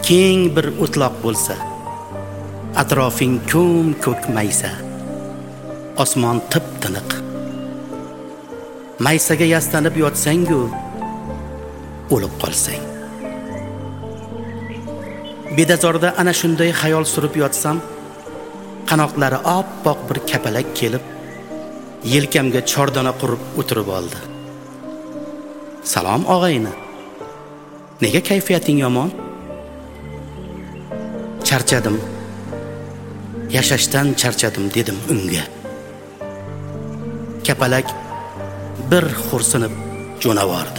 keng bir o'tloq bo'lsa, atrofing ko'k maysa, osmon tip-tiniq. Maysaga yastanib yotsang-ku, o'lib qolsang. Bedazorda ana shunday xayol surib yotsam, qanoqlari oppoq bir kapalak kelib, yelkamga chordona qurib o'tirib oldi. Salom og'ayni. Nega kayfiyating yomon? Charchadim. Yashashdan charchadim dedim unga. Kapalak bir xo'rsinib jo'navordi.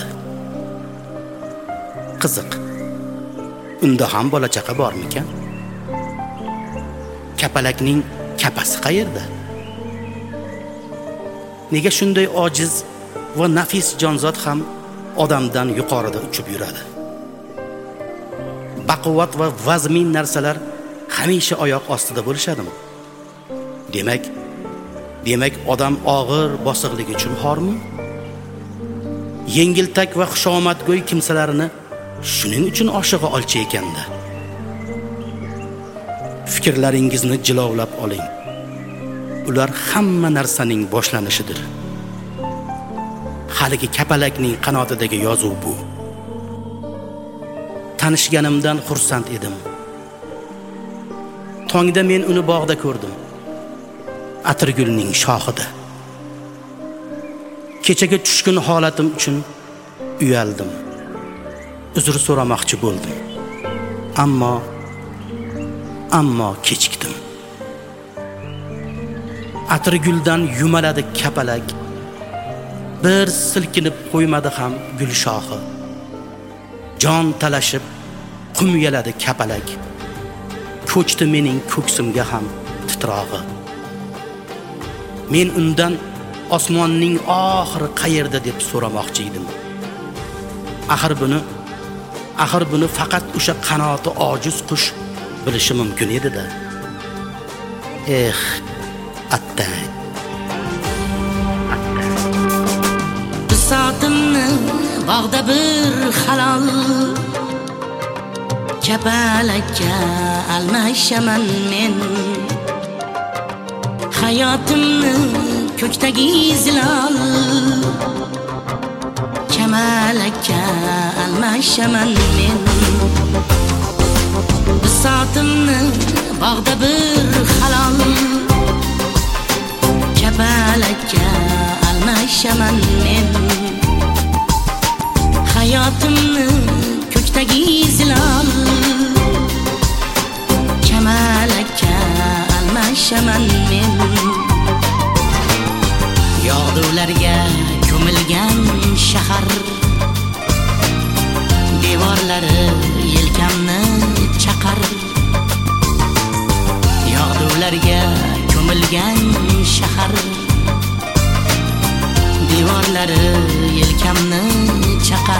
Qiziq. Unda ham bola chaqa bormikan? Kapalakning kapasi qayerda? Nega shunday ojiz va nafis jonzot ham odamdan yuqorida uchib yuradi? Baquvvat va vazmin narsalar hamisha oyoq ostida bo'lishadimi? Demak odam og'ir bosiqligi uchun xormi? Yengiltak va xushomadgo'y kimsalarini shuning uchun oshig'i olcha ekanda. Fikrlaringizni jilovlab oling. Ular hamma narsaning boshlanishidir. Haligi kapalakning qanotidagi yozuv bu. Tanishganimdan xursand edim. Tongda men uni bog'da ko'rdim. Atirgulning shoxida. Kechaga tushkun holatim uchun uyaldim. Uzr so'ramoqchi bo'ldim. Ammo kechikdim. Atirguldan yumaladi kapalak. Bir silkinib qo'ymadi ham gul shoxi. Jon talashib qum yaladi kapalak. Ko'chdi mening ko'ksimga ham titrog'i. Men undan osmonning oxiri qayerda deb so'ramoqchi edim. Axir buni faqat o'sha qanoti ojiz qush bilishi mumkin edi-da. Attay. Bisotimni bog'da bir halol kapalakka almashaman men. Hayotimni ko'kdagi zilol kamalakka almashaman men. Bisotimni bog'da bir halol kapalakka almashaman men. Hayotimni ko'kdagi zilol kamalakka almashaman men. Yog'dularga ko'milgan shahar, devorlari yelkamni chaqar. Yog'dularga ko'milgan shahar, devorlari yelkamni chaqar.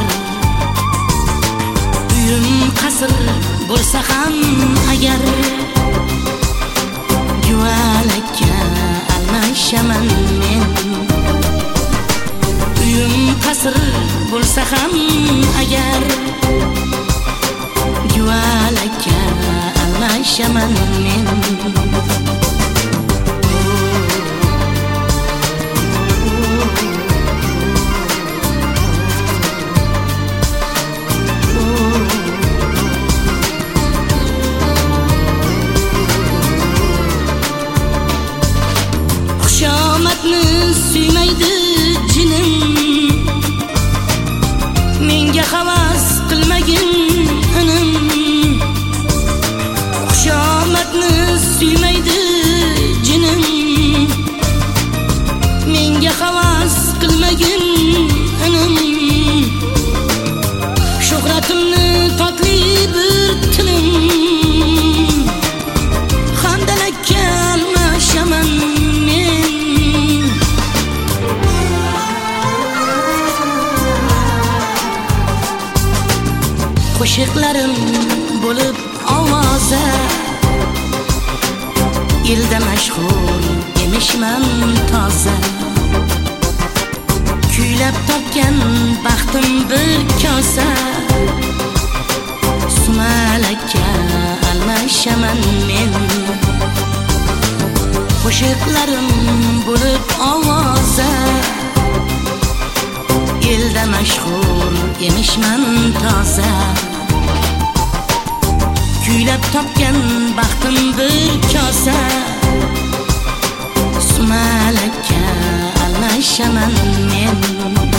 Uyim qasr bo'lsa ham agar, guvalakka almashaman men. Uyim qasr bo'lsa ham agar, guvalakka almashaman men. Xushomadni suymaydi jinim, menga havas qilmagin inim. Xushomadni suymaydi jinim, menga havas qilmagin inim. Shuhratimni totli bir tilim, handalakka almashaman men. Qo'shiqlarim bo'lib ovoza, elda mashhur emishman toza. Kuylab topgan baxtim bir kosa, sumalakka almashaman men. Qo'shiqlarim bo'lib ovoza, elda mashhur emishman toza. Kuylab topgan baxtim bir kosa, sumalakka almashaman men.